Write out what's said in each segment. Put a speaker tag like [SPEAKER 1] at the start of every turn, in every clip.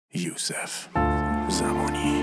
[SPEAKER 1] یوسف زمانی.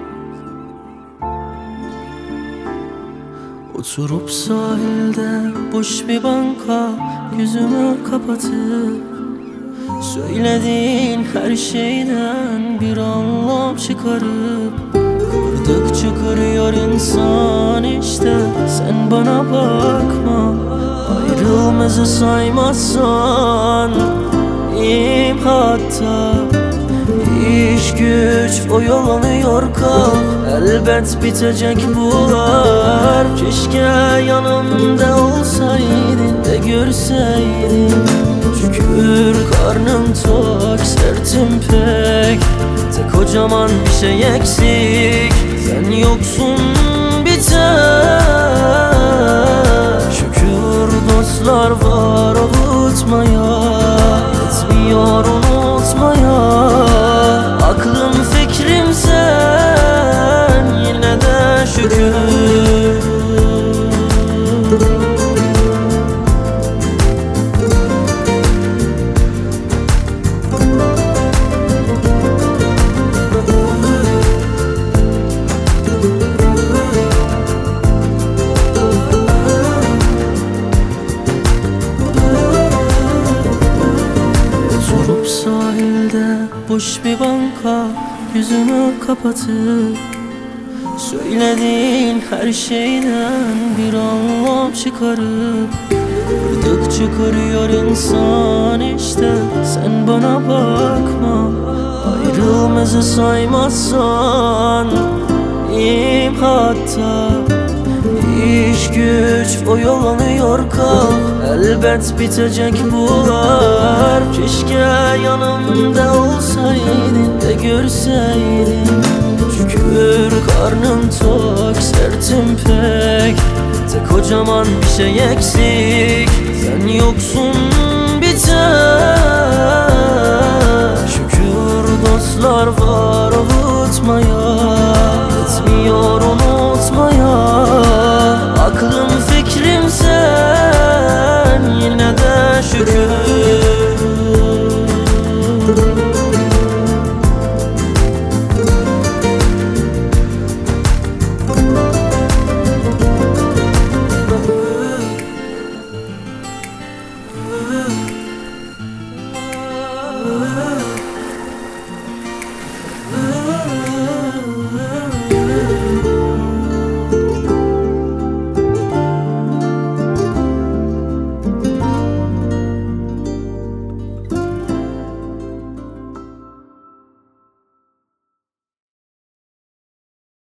[SPEAKER 2] Oturup sahilde boş bir banka, gözümü kapatıp söylediğin her şeyden bir anlam çıkarıp kırdıkça kırıyor insan işte. Sen bana bakma, ayrılmazı saymazsan iyiyim hatta. İş güç oyalanıyor kalk, elbet bitecek bunlar. Keşke yanımda olsaydın da görseydin. Şükür karnım tok, sertim pek, tek kocaman bir şey eksik. Sen yoksun bir tek. Şükür dostlar var avutmaya, yetmiyor unutmaya. Aklım fikrim sen, yine de şükür. Oturup sahilde boş bir banka, gözümü kapatıp söylediğin her şeyden bir anlam çıkarıp kırdıkça kırıyor insan işte. Sen bana bakma, ayrılmazı saymazsan iyiyim hatta. İş güç oyalanıyor kalk, elbet bitecek bunlar. Keşke yanımda olsaydın da görseydin. Şükür karnım tok, sertim pek, tek kocaman bir şey eksik. Sen yoksun bir tek. Şükür dostlar var avutmaya, yetmiyor unutmaya. Aklım fikrim sen, yine